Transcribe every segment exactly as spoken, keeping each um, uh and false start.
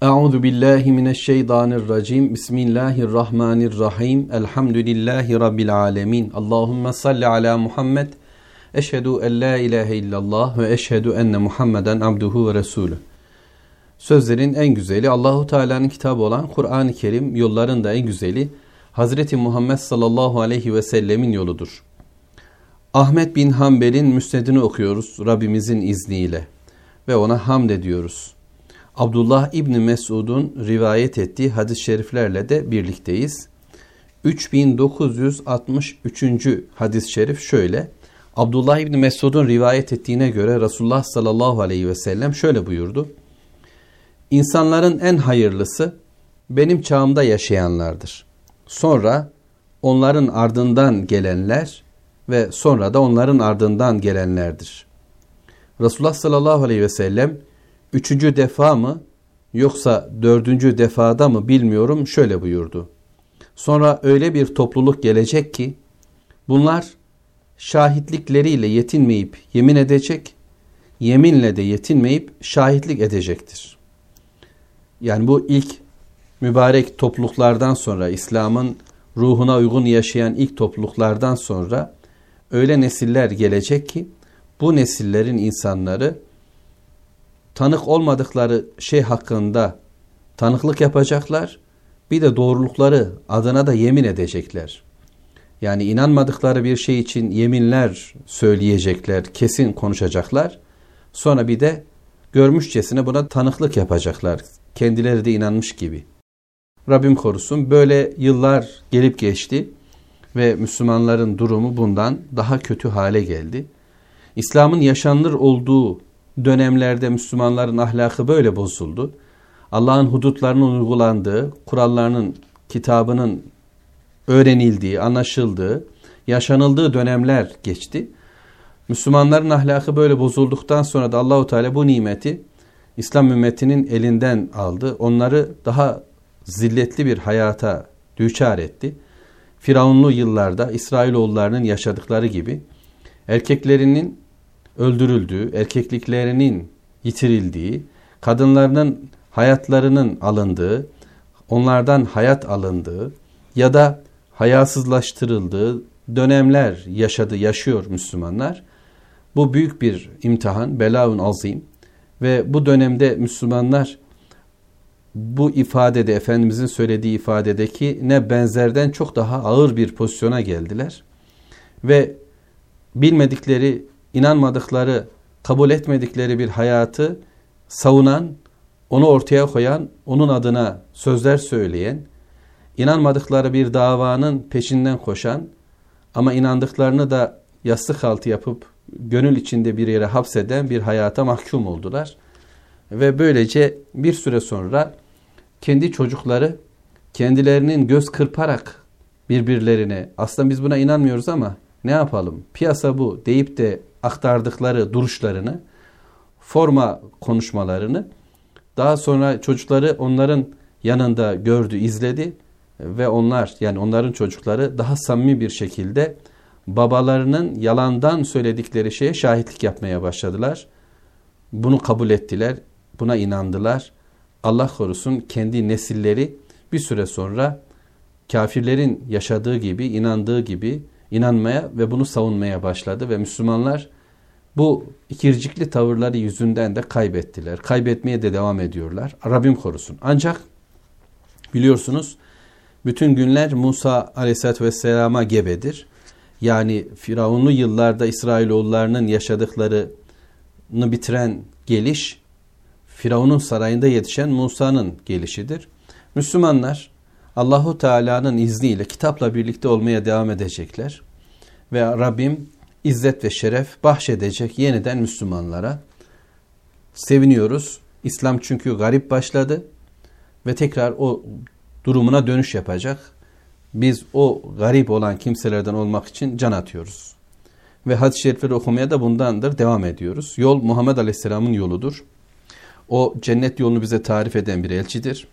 Euzu billahi mineşşeytanirracim. Bismillahirrahmanirrahim. Elhamdülillahi rabbil alamin. Allahumme salli ala Muhammed. Eşhedü en la ilahe illallah ve eşhedü enne Muhammeden abduhu ve resulü. Sözlerin en güzeli Allahu Teala'nın kitabı olan Kur'an-ı Kerim, yolların da en güzeli Hazreti Muhammed sallallahu aleyhi ve sellemin yoludur. Ahmet bin Hanbel'in müsnedini okuyoruz Rabbimizin izniyle ve ona hamd ediyoruz. Abdullah İbni Mesud'un rivayet ettiği hadis-i şeriflerle de birlikteyiz. üç bin dokuz yüz altmış üçüncü hadis-i şerif şöyle. Abdullah İbni Mesud'un rivayet ettiğine göre Resulullah sallallahu aleyhi ve sellem şöyle buyurdu. İnsanların en hayırlısı benim çağımda yaşayanlardır. Sonra onların ardından gelenler ve sonra da onların ardından gelenlerdir. Resulullah sallallahu aleyhi ve sellem üçüncü defa mı yoksa dördüncü defada mı bilmiyorum şöyle buyurdu. Sonra öyle bir topluluk gelecek ki bunlar şahitlikleriyle yetinmeyip yemin edecek, yeminle de yetinmeyip şahitlik edecektir. Yani bu ilk mübarek topluluklardan sonra, İslam'ın ruhuna uygun yaşayan ilk topluluklardan sonra öyle nesiller gelecek ki bu nesillerin insanları tanık olmadıkları şey hakkında tanıklık yapacaklar, bir de doğrulukları adına da yemin edecekler. Yani inanmadıkları bir şey için yeminler söyleyecekler, kesin konuşacaklar. Sonra bir de görmüşçesine buna tanıklık yapacaklar. Kendileri de inanmış gibi. Rabbim korusun, böyle yıllar gelip geçti ve Müslümanların durumu bundan daha kötü hale geldi. İslam'ın yaşanılır olduğu dönemlerde Müslümanların ahlakı böyle bozuldu. Allah'ın hudutlarının uygulandığı, kurallarının, kitabının öğrenildiği, anlaşıldığı, yaşanıldığı dönemler geçti. Müslümanların ahlakı böyle bozulduktan sonra da Allahu Teala bu nimeti İslam ümmetinin elinden aldı. Onları daha zilletli bir hayata düçar etti. Firavunlu yıllarda İsrailoğullarının yaşadıkları gibi erkeklerinin öldürüldüğü, erkekliklerinin yitirildiği, kadınlarının hayatlarının alındığı, onlardan hayat alındığı ya da hayasızlaştırıldığı dönemler yaşadı, yaşıyor Müslümanlar. Bu büyük bir imtihan, belaun azim ve bu dönemde Müslümanlar bu ifadede, Efendimizin söylediği ifadedeki ne benzerden çok daha ağır bir pozisyona geldiler. Ve bilmedikleri, inanmadıkları, kabul etmedikleri bir hayatı savunan, onu ortaya koyan, onun adına sözler söyleyen, inanmadıkları bir davanın peşinden koşan ama inandıklarını da yastık altı yapıp gönül içinde bir yere hapseden bir hayata mahkum oldular. Ve böylece bir süre sonra kendi çocukları kendilerinin göz kırparak birbirlerine, aslında biz buna inanmıyoruz ama ne yapalım, piyasa bu deyip de aktardıkları duruşlarını, forma konuşmalarını daha sonra çocukları onların yanında gördü, izledi ve onlar, yani onların çocukları daha samimi bir şekilde babalarının yalandan söyledikleri şeye şahitlik yapmaya başladılar. Bunu kabul ettiler, buna inandılar. Allah korusun, kendi nesilleri bir süre sonra kafirlerin yaşadığı gibi, inandığı gibi inanmaya ve bunu savunmaya başladı ve Müslümanlar bu ikircikli tavırları yüzünden de kaybettiler. Kaybetmeye de devam ediyorlar. Rabbim korusun. Ancak biliyorsunuz bütün günler Musa aleyhissalatü vesselama gebedir. Yani Firavunlu yıllarda İsrailoğullarının yaşadıklarını bitiren geliş, Firavun'un sarayında yetişen Musa'nın gelişidir. Müslümanlar Allahu Teala'nın izniyle kitapla birlikte olmaya devam edecekler. Ve Rabbim izzet ve şeref bahşedecek yeniden Müslümanlara. Seviniyoruz. İslam çünkü garip başladı ve tekrar o durumuna dönüş yapacak. Biz o garip olan kimselerden olmak için can atıyoruz. Ve hadis-i şerifleri okumaya da bundandır devam ediyoruz. Yol Muhammed Aleyhisselam'ın yoludur. O cennet yolunu bize tarif eden bir elçidir.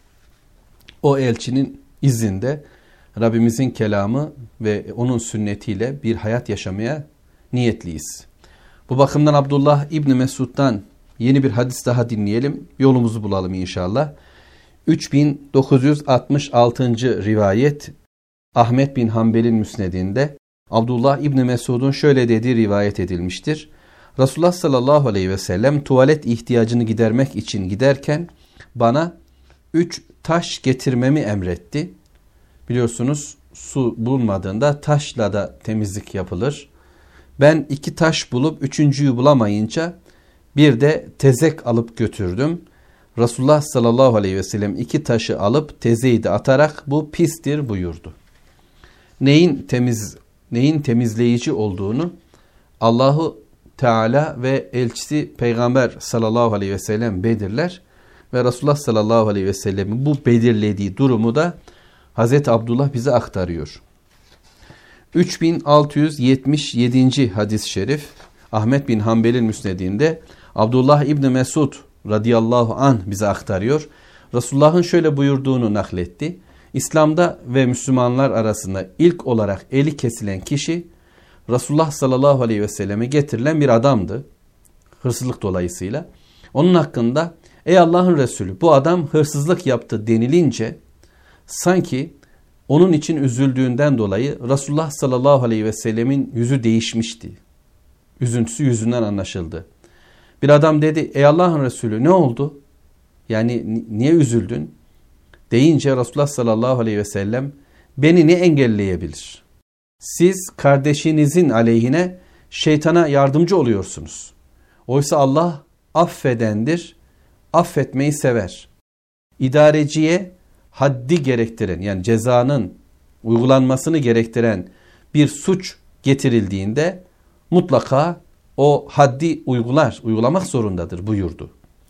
O elçinin izinde Rabbimizin kelamı ve onun sünnetiyle bir hayat yaşamaya niyetliyiz. Bu bakımdan Abdullah İbni Mesud'dan yeni bir hadis daha dinleyelim. Yolumuzu bulalım inşallah. üç bin dokuz yüz altmış altıncı rivayet Ahmet bin Hanbel'in müsnedinde Abdullah İbni Mesud'un şöyle dediği rivayet edilmiştir. Resulullah sallallahu aleyhi ve sellem tuvalet ihtiyacını gidermek için giderken bana üç taş getirmemi emretti. Biliyorsunuz su bulunmadığında taşla da temizlik yapılır. Ben iki taş bulup üçüncüyü bulamayınca bir de tezek alıp götürdüm. Resulullah sallallahu aleyhi ve sellem iki taşı alıp tezeyi de atarak bu pistir buyurdu. Neyin temiz, neyin temizleyici olduğunu Allahu Teala ve elçisi Peygamber sallallahu aleyhi ve sellem belirler ve Resulullah sallallahu aleyhi ve sellemin bu belirlediği durumu da Hazreti Abdullah bize aktarıyor. üç bin altı yüz yetmiş yedinci hadis-i şerif Ahmet bin Hanbel'in müsnedinde Abdullah İbni Mesud radıyallahu anh bize aktarıyor. Resulullah'ın şöyle buyurduğunu nakletti. İslam'da ve Müslümanlar arasında ilk olarak eli kesilen kişi Resulullah sallallahu aleyhi ve selleme getirilen bir adamdı. Hırsızlık dolayısıyla. Onun hakkında ey Allah'ın Resulü bu adam hırsızlık yaptı denilince sanki onun için üzüldüğünden dolayı Resulullah sallallahu aleyhi ve sellemin yüzü değişmişti. Üzüntüsü yüzünden anlaşıldı. Bir adam dedi ey Allah'ın Resulü ne oldu? Yani niye üzüldün? Deyince Resulullah sallallahu aleyhi ve sellem beni ne engelleyebilir? Siz kardeşinizin aleyhine şeytana yardımcı oluyorsunuz. Oysa Allah affedendir, affetmeyi sever. İdareciye haddi gerektiren yani cezanın uygulanmasını gerektiren bir suç getirildiğinde mutlaka o haddi uygular, uygulamak zorundadır buyurdu.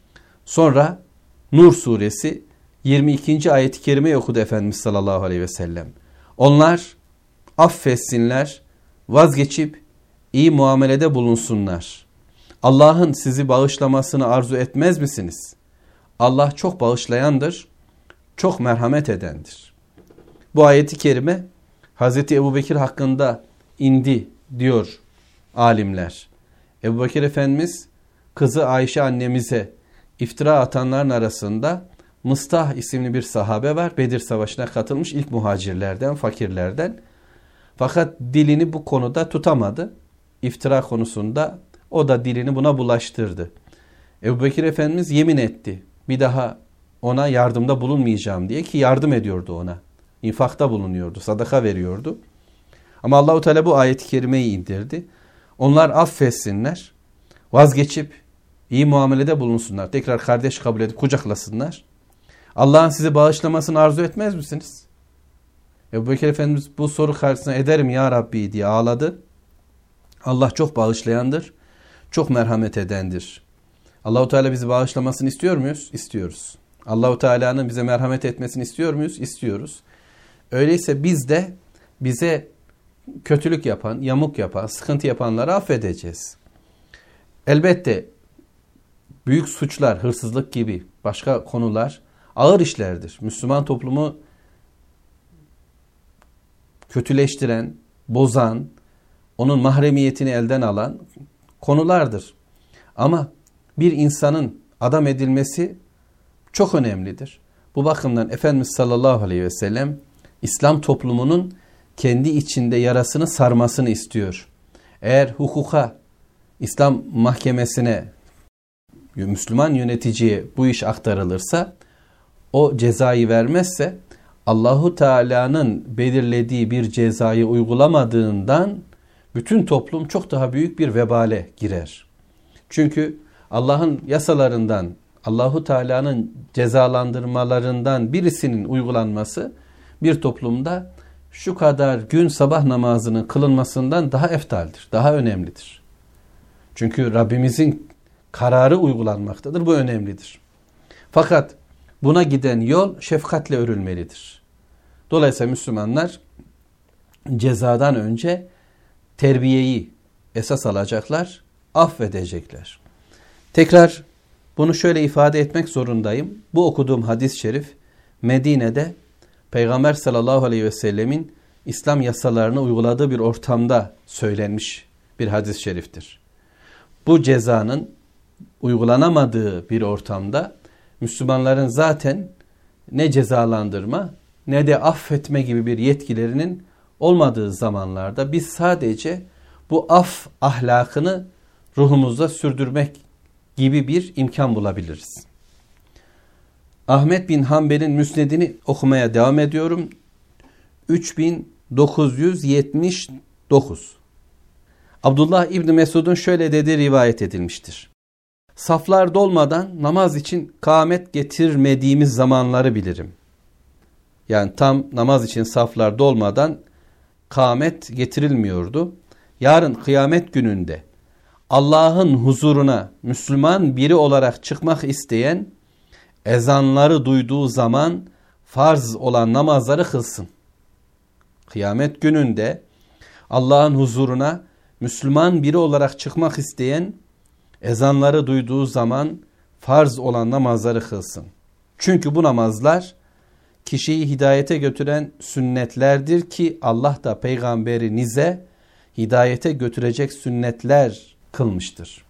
Sonra Nur suresi yirmi ikinci ayet-i kerimeyi okudu Efendimiz sallallahu aleyhi ve sellem. Onlar affetsinler, vazgeçip iyi muamelede bulunsunlar. Allah'ın sizi bağışlamasını arzu etmez misiniz? Allah çok bağışlayandır, çok merhamet edendir. Bu ayet-i kerime Hazreti Ebubekir hakkında indi diyor alimler. Ebubekir Efendimiz kızı Ayşe annemize iftira atanların arasında Mıstah isimli bir sahabe var. Bedir Savaşı'na katılmış ilk muhacirlerden, fakirlerden. Fakat dilini bu konuda tutamadı. İftira konusunda o da dilini buna bulaştırdı. Ebubekir Efendimiz yemin etti. Bir daha ona yardımda bulunmayacağım diye ki yardım ediyordu ona. İnfakta bulunuyordu, sadaka veriyordu. Ama Allahu Teala bu ayet-i kerimeyi indirdi. Onlar affetsinler, vazgeçip iyi muamelede bulunsunlar. Tekrar kardeş kabul edip kucaklasınlar. Allah'ın sizi bağışlamasını arzu etmez misiniz? Ebubekir Efendimiz bu soru karşısına ederim ya Rabbi diye ağladı. Allah çok bağışlayandır, çok merhamet edendir. Allahu Teala bizi bağışlamasını istiyor muyuz? İstiyoruz. Allahu Teala'nın bize merhamet etmesini istiyor muyuz? İstiyoruz. Öyleyse biz de bize kötülük yapan, yamuk yapan, sıkıntı yapanları affedeceğiz. Elbette büyük suçlar, hırsızlık gibi başka konular ağır işlerdir. Müslüman toplumu kötüleştiren, bozan, onun mahremiyetini elden alan konulardır. Ama bir insanın adam edilmesi çok önemlidir. Bu bakımdan Efendimiz sallallahu aleyhi ve sellem İslam toplumunun kendi içinde yarasını sarmasını istiyor. Eğer hukuka, İslam mahkemesine, Müslüman yöneticiye bu iş aktarılırsa, o cezayı vermezse Allahu Teala'nın belirlediği bir cezayı uygulamadığından bütün toplum çok daha büyük bir vebale girer. Çünkü Allah'ın yasalarından, Allahu Teala'nın cezalandırmalarından birisinin uygulanması bir toplumda şu kadar gün sabah namazının kılınmasından daha eftaldir, daha önemlidir. Çünkü Rabbimizin kararı uygulanmaktadır, bu önemlidir. Fakat buna giden yol şefkatle örülmelidir. Dolayısıyla Müslümanlar cezadan önce terbiyeyi esas alacaklar, affedecekler. Tekrar bunu şöyle ifade etmek zorundayım. Bu okuduğum hadis-i şerif Medine'de Peygamber sallallahu aleyhi ve sellemin İslam yasalarını uyguladığı bir ortamda söylenmiş bir hadis-i şeriftir. Bu cezanın uygulanamadığı bir ortamda Müslümanların zaten ne cezalandırma ne de affetme gibi bir yetkilerinin olmadığı zamanlarda biz sadece bu af ahlakını ruhumuzda sürdürmek gibi bir imkan bulabiliriz. Ahmet bin Hanbel'in Müsned'ini okumaya devam ediyorum. üç bin dokuz yüz yetmiş dokuz. Abdullah İbni Mesud'un şöyle dediği rivayet edilmiştir. Saflar dolmadan namaz için kâmet getirmediğimiz zamanları bilirim. Yani tam namaz için saflar dolmadan kâmet getirilmiyordu. Yarın kıyamet gününde Allah'ın huzuruna Müslüman biri olarak çıkmak isteyen ezanları duyduğu zaman farz olan namazları kılsın. Kıyamet gününde Allah'ın huzuruna Müslüman biri olarak çıkmak isteyen ezanları duyduğu zaman farz olan namazları kılsın. Çünkü bu namazlar kişiyi hidayete götüren sünnetlerdir ki Allah da peygamberinize hidayete götürecek sünnetler kılmıştır.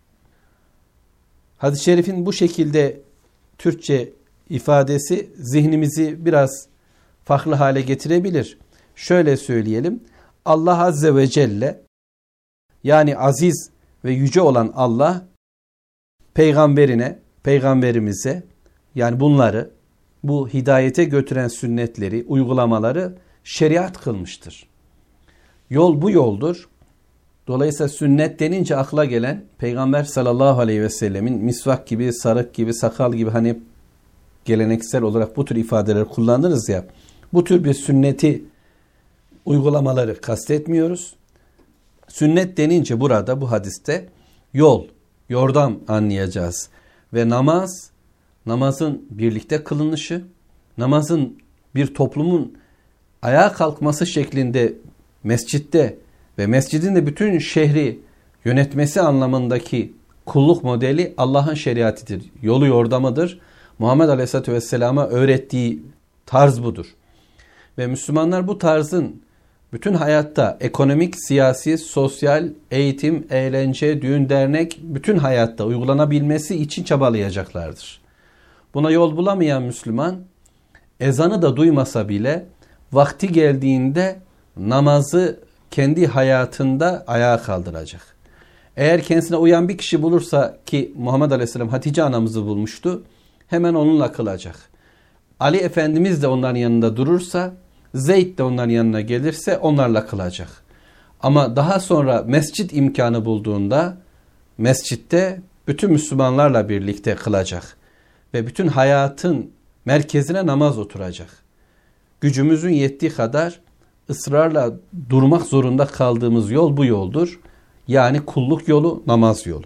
Hadis-i şerifin bu şekilde Türkçe ifadesi zihnimizi biraz farklı hale getirebilir. Şöyle söyleyelim. Allah Azze ve Celle, yani aziz ve yüce olan Allah, peygamberine, peygamberimize, yani bunları, bu hidayete götüren sünnetleri, uygulamaları şeriat kılmıştır. Yol bu yoldur. Dolayısıyla sünnet denince akla gelen Peygamber sallallahu aleyhi ve sellemin misvak gibi, sarık gibi, sakal gibi, hani geleneksel olarak bu tür ifadeleri kullanırız ya, bu tür bir sünneti uygulamaları kastetmiyoruz. Sünnet denince burada, bu hadiste yol, yordam anlayacağız. Ve namaz, namazın birlikte kılınışı, namazın bir toplumun ayağa kalkması şeklinde mescitte ve mescidin de bütün şehri yönetmesi anlamındaki kulluk modeli Allah'ın şeriatıdır. Yolu yordamıdır. Muhammed Aleyhisselatü Vesselam'a öğrettiği tarz budur. Ve Müslümanlar bu tarzın bütün hayatta ekonomik, siyasi, sosyal, eğitim, eğlence, düğün, dernek, bütün hayatta uygulanabilmesi için çabalayacaklardır. Buna yol bulamayan Müslüman, ezanı da duymasa bile vakti geldiğinde namazı kendi hayatında ayağa kaldıracak. Eğer kendisine uyan bir kişi bulursa, ki Muhammed Aleyhisselam Hatice anamızı bulmuştu, hemen onunla kılacak. Ali Efendimiz de onların yanında durursa, Zeyd de onların yanına gelirse onlarla kılacak. Ama daha sonra mescit imkanı bulduğunda mescitte bütün Müslümanlarla birlikte kılacak. Ve bütün hayatın merkezine namaz oturacak. Gücümüzün yettiği kadar ısrarla durmak zorunda kaldığımız yol bu yoldur. Yani kulluk yolu, namaz yolu.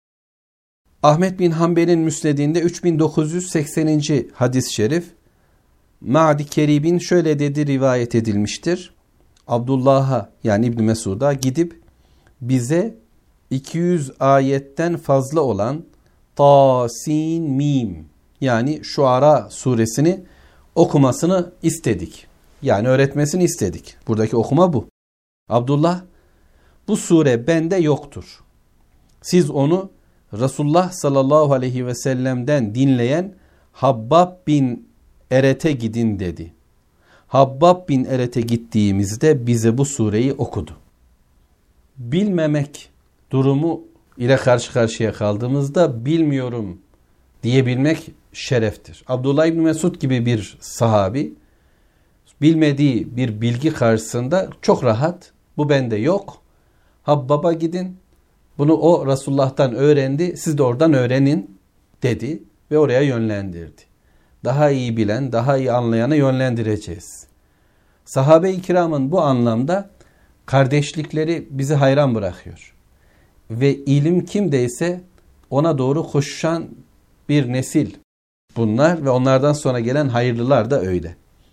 Ahmet bin Hanbel'in Müsned'inde üç bin dokuz yüz sekseninci hadis-i şerif, Ma'di Kerib'in şöyle dediği rivayet edilmiştir. Abdullah'a, yani İbn Mesud'a gidip bize iki yüz ayetten fazla olan Tasin Mim, yani Şuara suresini okumasını istedik. Yani öğretmesini istedik. Buradaki okuma bu. Abdullah, bu sure bende yoktur. Siz onu Resulullah sallallahu aleyhi ve sellem'den dinleyen Habbab bin Eret'e gidin dedi. Habbab bin Eret'e gittiğimizde bize bu sureyi okudu. Bilmemek durumu ile karşı karşıya kaldığımızda bilmiyorum diyebilmek şereftir. Abdullah İbni Mesud gibi bir sahabi bilmediği bir bilgi karşısında çok rahat, bu bende yok, Habbab'a gidin, bunu o Resulullah'tan öğrendi, siz de oradan öğrenin dedi ve oraya yönlendirdi. Daha iyi bilen, daha iyi anlayana yönlendireceğiz. Sahabe-i kiramın bu anlamda kardeşlikleri bizi hayran bırakıyor. Ve ilim kimdeyse ona doğru koşuşan bir nesil bunlar ve onlardan sonra gelen hayırlılar da öyle.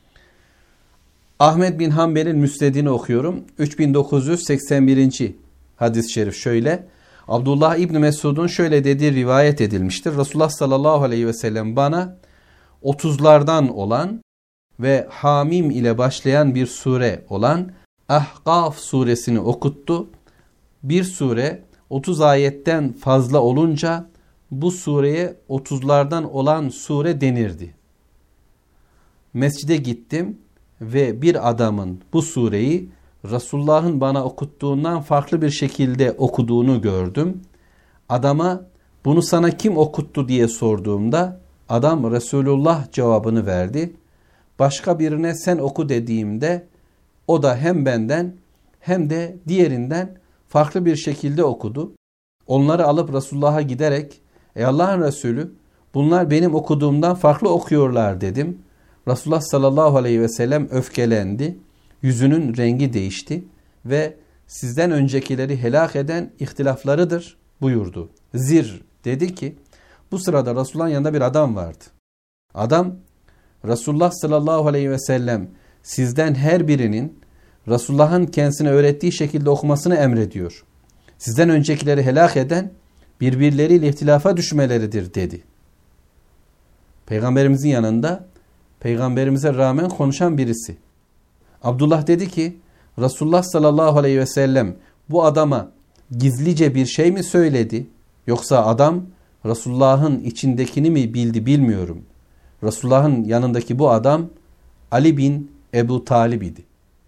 Ahmet bin Hanbel'in Müsned'ini okuyorum. üç bin dokuz yüz seksen birinci hadis-i şerif şöyle. Abdullah İbni Mesud'un şöyle dediği rivayet edilmiştir. Resulullah sallallahu aleyhi ve sellem bana otuzlardan olan ve Hamim ile başlayan bir sure olan Ahqaf suresini okuttu. Bir sure otuz ayetten fazla olunca bu sureye otuzlardan olan sure denirdi. mescide gittim ve bir adamın bu sureyi Resulullah'ın bana okuttuğundan farklı bir şekilde okuduğunu gördüm. Adama bunu sana kim okuttu diye sorduğumda adam Resulullah cevabını verdi. Başka birine sen oku dediğimde o da hem benden hem de diğerinden farklı bir şekilde okudu. Onları alıp Resulullah'a giderek ey Allah'ın Resulü bunlar benim okuduğumdan farklı okuyorlar dedim. Resulullah sallallahu aleyhi ve sellem öfkelendi. Yüzünün rengi değişti ve sizden öncekileri helak eden ihtilaflarıdır buyurdu. Zir dedi ki bu sırada Resulullah'ın yanında bir adam vardı. Adam Resulullah sallallahu aleyhi ve sellem sizden her birinin Resulullah'ın kendisine öğrettiği şekilde okumasını emrediyor. Sizden öncekileri helak eden birbirleriyle ihtilafa düşmeleridir dedi. Peygamberimizin yanında Peygamberimize rağmen konuşan birisi. Abdullah dedi ki Resulullah sallallahu aleyhi ve sellem bu adama gizlice bir şey mi söyledi? Yoksa adam Resulullah'ın içindekini mi bildi bilmiyorum. Resulullah'ın yanındaki bu adam Ali bin Ebu Talib idi.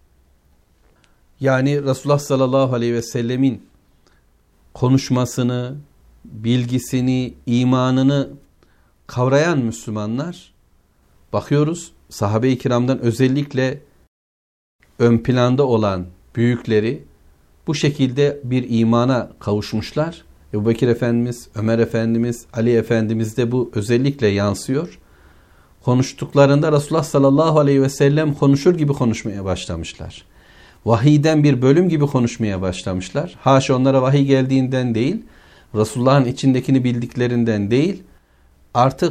Yani Resulullah sallallahu aleyhi ve sellemin konuşmasını, bilgisini, imanını kavrayan Müslümanlar bakıyoruz sahabe-i kiramdan özellikle ön planda olan büyükleri bu şekilde bir imana kavuşmuşlar. Ebubekir Efendimiz, Ömer Efendimiz, Ali Efendimiz de bu özellikle yansıyor. Konuştuklarında Resulullah sallallahu aleyhi ve sellem konuşur gibi konuşmaya başlamışlar. Vahiyden bir bölüm gibi konuşmaya başlamışlar. Haşa onlara vahiy geldiğinden değil, Resulullah'ın içindekini bildiklerinden değil, artık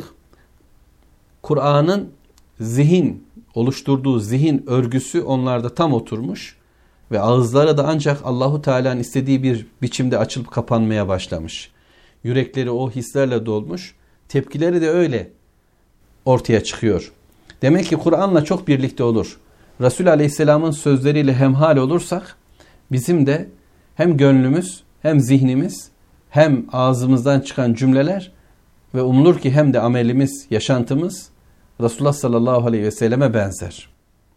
Kur'an'ın zihin oluşturduğu zihin örgüsü onlarda tam oturmuş ve ağızları da ancak Allahu Teala'nın istediği bir biçimde açılıp kapanmaya başlamış. Yürekleri o hislerle dolmuş, tepkileri de öyle ortaya çıkıyor. Demek ki Kur'an'la çok birlikte olur. Resul Aleyhisselam'ın sözleriyle hemhal olursak bizim de hem gönlümüz hem zihnimiz hem ağzımızdan çıkan cümleler ve umulur ki hem de amelimiz, yaşantımız Resulullah sallallahu aleyhi ve selleme benzer.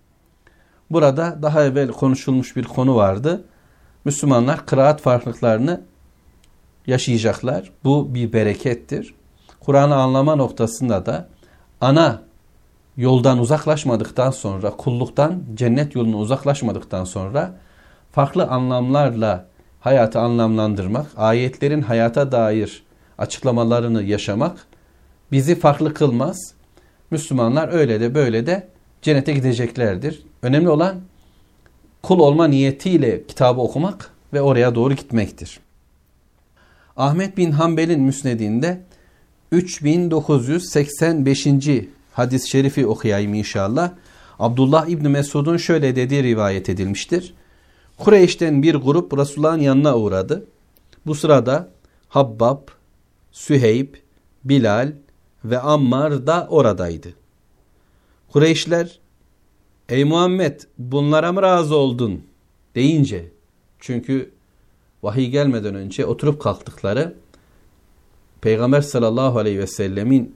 Burada daha evvel konuşulmuş bir konu vardı. Müslümanlar kıraat farklılıklarını yaşayacaklar. Bu bir berekettir. Kur'an'ı anlama noktasında da ana yoldan uzaklaşmadıktan sonra, kulluktan, cennet yoluna uzaklaşmadıktan sonra farklı anlamlarla hayatı anlamlandırmak, ayetlerin hayata dair açıklamalarını yaşamak bizi farklı kılmaz. Müslümanlar öyle de böyle de cennete gideceklerdir. Önemli olan kul olma niyetiyle kitabı okumak ve oraya doğru gitmektir. Ahmet bin Hanbel'in müsnedinde üç bin dokuz yüz seksen beşinci hadis-i şerifi okuyayım inşallah. Abdullah İbni Mesud'un şöyle dediği rivayet edilmiştir. Kureyş'ten bir grup Resulullah'ın yanına uğradı. Bu sırada Habbab, Süheyb, Bilal ve Ammar da oradaydı. Kureyşler, ey Muhammed bunlara mı razı oldun deyince, çünkü vahiy gelmeden önce oturup kalktıkları Peygamber sallallahu aleyhi ve sellemin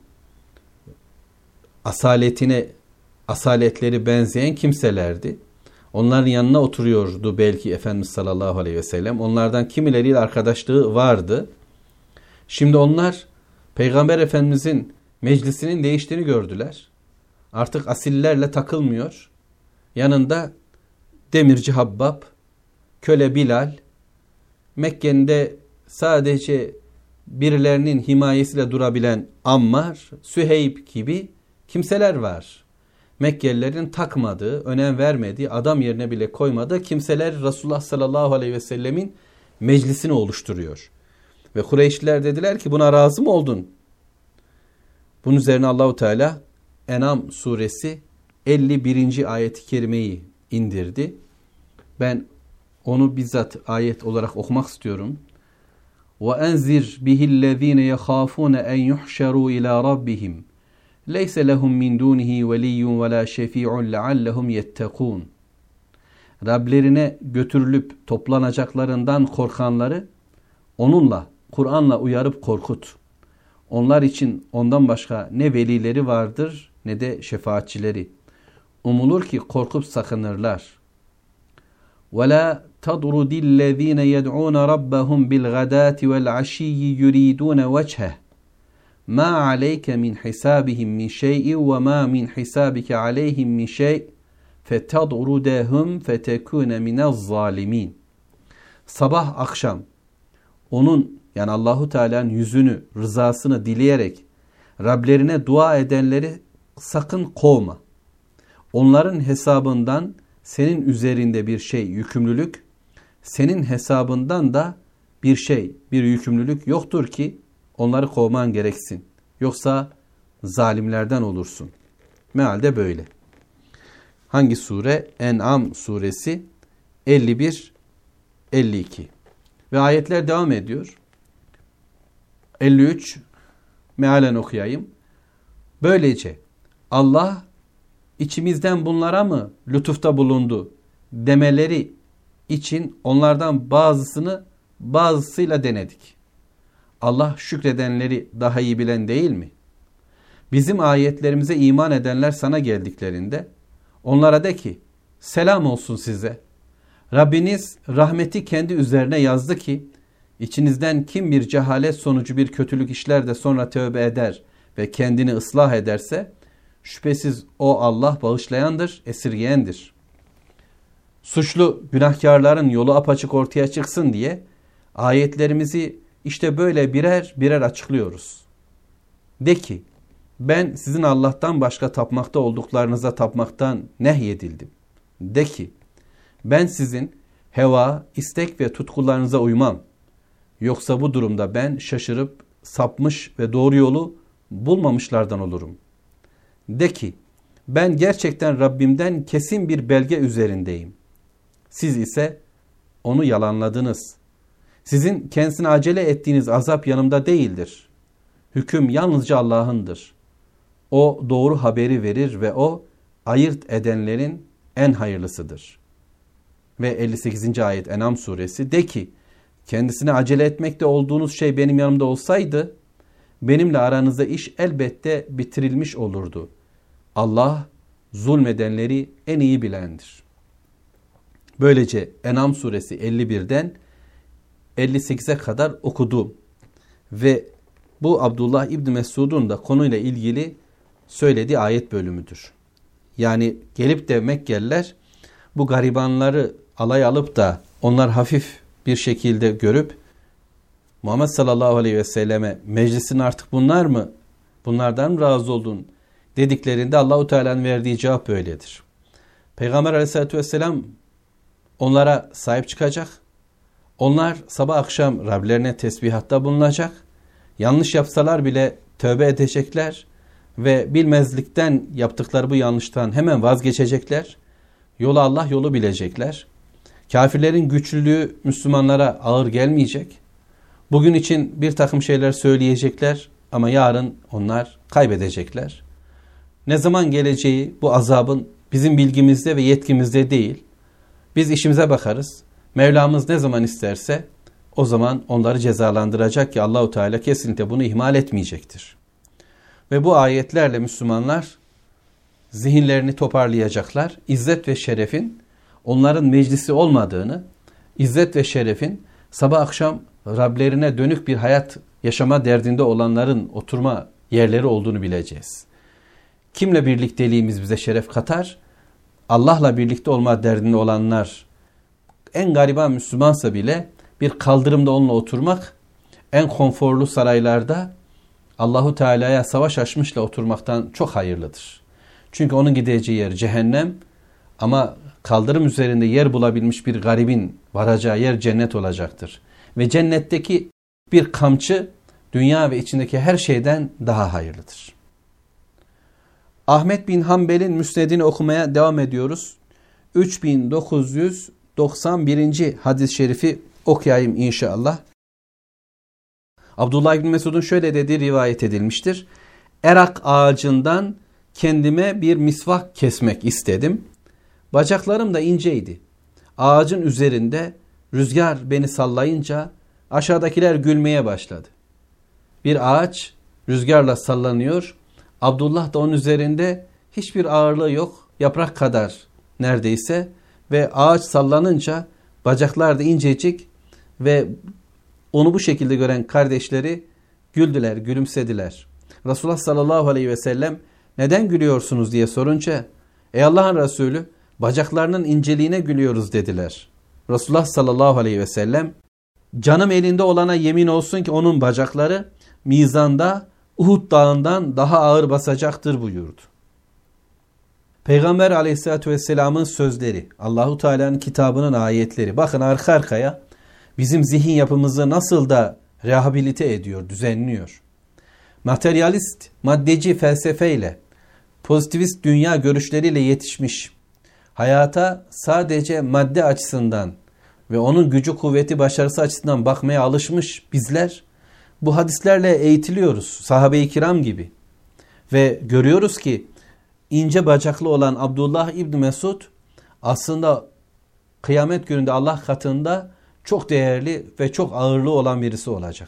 asaletine, asaletleri benzeyen kimselerdi. Onların yanına oturuyordu belki Efendimiz sallallahu aleyhi ve sellem. Onlardan kimileriyle arkadaşlığı vardı. Şimdi onlar Peygamber Efendimizin meclisinin değiştiğini gördüler. Artık asillerle takılmıyor. Yanında demirci Habbab, köle Bilal, Mekke'nin de sadece birilerinin himayesiyle durabilen Ammar, Süheyb gibi kimseler var. Mekkelilerin takmadığı, önem vermediği, adam yerine bile koymadığı kimseler Resulullah sallallahu aleyhi ve sellemin meclisini oluşturuyor. Ve Kureyşliler dediler ki buna razı mı oldun? Bunun üzerine Allahu Teala En'am suresi elli birinci ayet-i kerimeyi indirdi. Ben onu bizzat ayet olarak okumak istiyorum. وَاَنْزِرْ بِهِ الَّذ۪ينَ يَخَافُونَ اَنْ يُحْشَرُوا اِلَى رَبِّهِمْ لَيْسَ لَهُمْ مِنْ دُونِهِ وَلِيٌّ وَلَا شَفِيعٌ لَعَلَّهُمْ يَتَّقُونَ. Rablerine götürülüp toplanacaklarından korkanları onunla, Kur'an'la uyarıp korkut. Onlar için ondan başka ne velileri vardır ne de şefaatçileri. Umulur ki korkup sakınırlar. وَلَا تَضْرُدِ الَّذ۪ينَ يَدْعُونَ رَبَّهُمْ بِالْغَدَاةِ وَالْعَشِيِّ يُرِيدُونَ وَجْهَهِ مَا عَلَيْكَ مِنْ حِسَابِهِمْ مِنْ شَيْءٍ وَمَا مِنْ حِسَابِكَ عَلَيْهِمْ مِنْ شَيْءٍ فَتَضْرُدَهُمْ فَتَكُونَ مِنَ الظَّالِمِينَ. Sabah akşam onun, yani Allahu Teala'nın yüzünü, rızasını dileyerek Rablerine dua edenleri sakın kovma. Onların hesabından senin üzerinde bir şey, yükümlülük, senin hesabından da bir şey, bir yükümlülük yoktur ki onları kovman gereksin. Yoksa zalimlerden olursun. Mealde böyle. Hangi sure? En'am suresi elli bir elli iki. Ve ayetler devam ediyor. elli üç mealen okuyayım. Böylece Allah içimizden bunlara mı lütufta bulundu demeleri için onlardan bazısını bazısıyla denedik. Allah şükredenleri daha iyi bilen değil mi? Bizim ayetlerimize iman edenler sana geldiklerinde onlara de ki selam olsun size. Rabbiniz rahmeti kendi üzerine yazdı ki içinizden kim bir cehalet sonucu bir kötülük işler de sonra tövbe eder ve kendini ıslah ederse şüphesiz o Allah bağışlayandır, esirgeyendir. Suçlu günahkarların yolu apaçık ortaya çıksın diye ayetlerimizi işte böyle birer birer açıklıyoruz. De ki ben sizin Allah'tan başka tapmakta olduklarınıza tapmaktan nehyedildim. De ki ben sizin heva, istek ve tutkularınıza uymam. Yoksa bu durumda ben şaşırıp sapmış ve doğru yolu bulmamışlardan olurum. De ki ben gerçekten Rabbimden kesin bir belge üzerindeyim. Siz ise onu yalanladınız. Sizin kendisine acele ettiğiniz azap yanımda değildir. Hüküm yalnızca Allah'ındır. O doğru haberi verir ve o ayırt edenlerin en hayırlısıdır. Ve elli sekizinci ayet En'am suresi. De ki kendisine acele etmekte olduğunuz şey benim yanımda olsaydı benimle aranızda iş elbette bitirilmiş olurdu. Allah zulmedenleri en iyi bilendir. Böylece En'am suresi elli birden elli sekize kadar okudum. Ve bu Abdullah İbni Mesud'un da konuyla ilgili söylediği ayet bölümüdür. Yani gelip de Mekkeliler bu garibanları alay alıp da onlar hafif bir şekilde görüp Muhammed sallallahu aleyhi ve selleme meclisin artık bunlar mı? Bunlardan mı razı oldun? Dediklerinde Allahu Teala'nın verdiği cevap böyledir. Peygamber aleyhissalatü vesselam onlara sahip çıkacak. Onlar sabah akşam Rablerine tesbihatta bulunacak. Yanlış yapsalar bile tövbe edecekler ve bilmezlikten yaptıkları bu yanlıştan hemen vazgeçecekler. Yolu Allah yolu bilecekler. Kafirlerin güçlülüğü Müslümanlara ağır gelmeyecek. Bugün için bir takım şeyler söyleyecekler ama yarın onlar kaybedecekler. Ne zaman geleceği bu azabın bizim bilgimizde ve yetkimizde değil. Biz işimize bakarız. Mevlamız ne zaman isterse o zaman onları cezalandıracak ki Allahu Teala kesinlikle bunu ihmal etmeyecektir. Ve bu ayetlerle Müslümanlar zihinlerini toparlayacaklar. İzzet ve şerefin onların meclisi olmadığını, izzet ve şerefin sabah akşam Rablerine dönük bir hayat yaşama derdinde olanların oturma yerleri olduğunu bileceğiz. Kimle birlikteliğimiz bize şeref katar? Allah'la birlikte olma derdinde olanlar, en gariban Müslümansa bile bir kaldırımda onunla oturmak, en konforlu saraylarda Allahu Teala'ya savaş açmışla oturmaktan çok hayırlıdır. Çünkü onun gideceği yer cehennem ama kaldırım üzerinde yer bulabilmiş bir garibin varacağı yer cennet olacaktır. Ve cennetteki bir kamçı dünya ve içindeki her şeyden daha hayırlıdır. Ahmet bin Hanbel'in müsnedini okumaya devam ediyoruz. üç bin dokuz yüz doksan birinci hadis-i şerifi okuyayım inşallah. Abdullah İbni Mesud'un şöyle dediği rivayet edilmiştir. Erak ağacından kendime bir misvak kesmek istedim. Bacaklarım da inceydi. Ağacın üzerinde rüzgar beni sallayınca aşağıdakiler gülmeye başladı. Bir ağaç rüzgarla sallanıyor. Abdullah da onun üzerinde hiçbir ağırlığı yok. yaprak kadar neredeyse ve ağaç sallanınca bacaklar da incecik ve onu bu şekilde gören kardeşleri güldüler, gülümsediler. Resulullah sallallahu aleyhi ve sellem neden gülüyorsunuz diye sorunca ey Allah'ın Resulü bacaklarının inceliğine gülüyoruz dediler. Resulullah sallallahu aleyhi ve sellem canım elinde olana yemin olsun ki onun bacakları mizanda Uhud dağından daha ağır basacaktır buyurdu. Peygamber aleyhissalatü vesselamın sözleri, Allahu Teala'nın kitabının ayetleri, bakın arka arkaya bizim zihin yapımızı nasıl da rehabilite ediyor, düzenliyor. Materyalist, maddeci felsefeyle, pozitivist dünya görüşleriyle yetişmiş, hayata sadece madde açısından ve onun gücü, kuvveti, başarısı açısından bakmaya alışmış bizler, bu hadislerle eğitiliyoruz sahabe-i kiram gibi. Ve görüyoruz ki ince bacaklı olan Abdullah İbni Mesud aslında kıyamet gününde Allah katında çok değerli ve çok ağırlığı olan birisi olacak.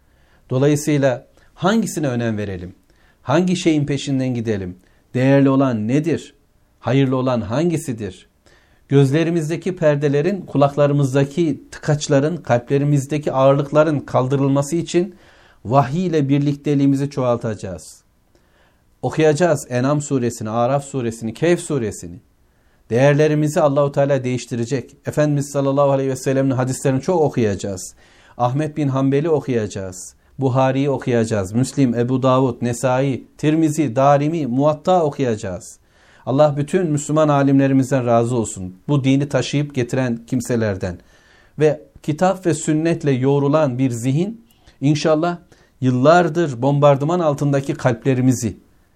Dolayısıyla hangisine önem verelim? Hangi şeyin peşinden gidelim? Değerli olan nedir? Hayırlı olan hangisidir? Gözlerimizdeki perdelerin, kulaklarımızdaki tıkaçların, kalplerimizdeki ağırlıkların kaldırılması için vahiy ile birlikteliğimizi çoğaltacağız. Okuyacağız En'am suresini, Araf suresini, Kehf suresini. Değerlerimizi Allahu Teala değiştirecek. Efendimiz sallallahu aleyhi ve sellem'in hadislerini çok okuyacağız. Ahmet bin Hanbel'i okuyacağız. Buhari'yi okuyacağız. Müslim, Ebu Davud, Nesai, Tirmizi, Darimi, Muvatta okuyacağız. Allah bütün Müslüman alimlerimizden razı olsun. Bu dini taşıyıp getiren kimselerden. Ve kitap ve sünnetle yoğrulan bir zihin inşallah yıllardır bombardıman altındaki kalplerimizi,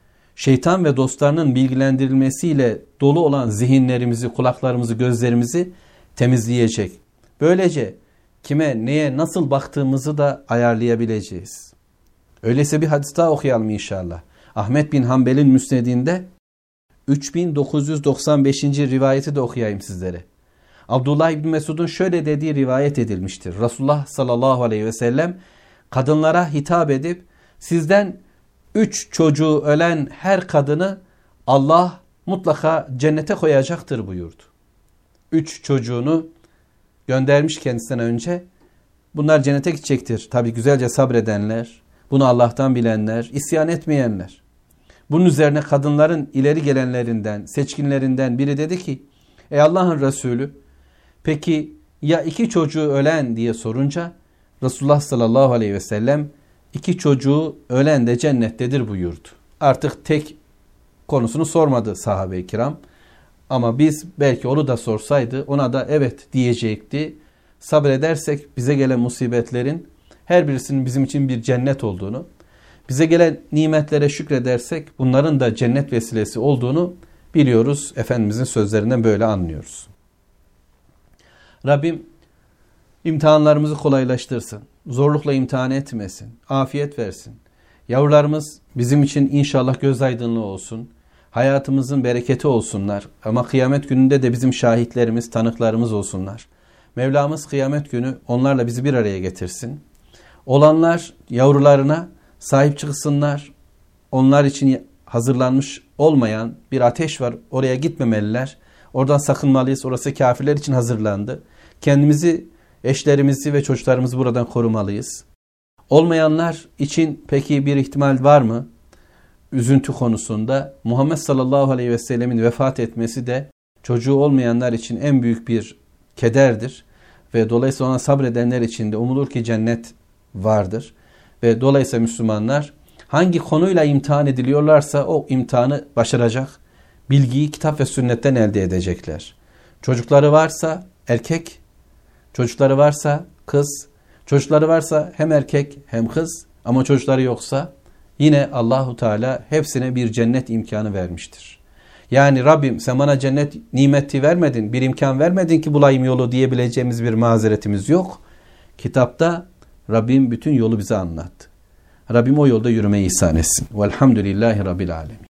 şeytan ve dostlarının bilgilendirilmesiyle dolu olan zihinlerimizi, kulaklarımızı, gözlerimizi temizleyecek. Böylece kime, neye, nasıl baktığımızı da ayarlayabileceğiz. Öyleyse bir hadis daha okuyalım inşallah. Ahmet bin Hanbel'in müsnedinde üç bin dokuz yüz doksan beşinci rivayeti de okuyayım sizlere. Abdullah İbni Mesud'un şöyle dediği rivayet edilmiştir. Resulullah sallallahu aleyhi ve sellem kadınlara hitap edip sizden üç çocuğu ölen her kadını Allah mutlaka cennete koyacaktır buyurdu. Üç çocuğunu göndermiş kendisinden önce. Bunlar cennete gidecektir. Tabi güzelce sabredenler, bunu Allah'tan bilenler, isyan etmeyenler. Bunun üzerine kadınların ileri gelenlerinden, seçkinlerinden biri dedi ki, ey Allah'ın Resulü, peki ya iki çocuğu ölen diye sorunca Resulullah sallallahu aleyhi ve sellem iki çocuğu ölen de cennettedir buyurdu. Artık tek konusunu sormadı sahabe-i kiram. Ama biz belki onu da sorsaydı ona da evet diyecekti. Sabredersek bize gelen musibetlerin her birisinin bizim için bir cennet olduğunu, bize gelen nimetlere şükredersek bunların da cennet vesilesi olduğunu biliyoruz. Efendimizin sözlerinden böyle anlıyoruz. Rabbim imtihanlarımızı kolaylaştırsın. Zorlukla imtihan etmesin. Afiyet versin. Yavrularımız bizim için inşallah göz aydınlığı olsun. Hayatımızın bereketi olsunlar. Ama kıyamet gününde de bizim şahitlerimiz, tanıklarımız olsunlar. Mevlamız kıyamet günü onlarla bizi bir araya getirsin. Olanlar yavrularına sahip çıksınlar. Onlar için hazırlanmış olmayan bir ateş var. Oraya gitmemeliler. Oradan sakınmalıyız. Orası kafirler için hazırlandı. Kendimizi, eşlerimizi ve çocuklarımızı buradan korumalıyız. Olmayanlar için peki bir ihtimal var mı? Üzüntü konusunda Muhammed sallallahu aleyhi ve sellemin vefat etmesi de çocuğu olmayanlar için en büyük bir kederdir. Ve dolayısıyla ona sabredenler için de umulur ki cennet vardır. Ve dolayısıyla Müslümanlar hangi konuyla imtihan ediliyorlarsa o imtihanı başaracak. Bilgiyi kitap ve sünnetten elde edecekler. Çocukları varsa erkek, çocukları varsa kız, çocukları varsa hem erkek hem kız ama çocukları yoksa yine Allahu Teala hepsine bir cennet imkanı vermiştir. Yani Rabbim sen bana cennet nimeti vermedin, bir imkan vermedin ki bulayım yolu diyebileceğimiz bir mazeretimiz yok. Kitapta Rabbim bütün yolu bize anlattı. Rabbim o yolda yürümeyi ihsan etsin. Velhamdülillahi Rabbil Alemin.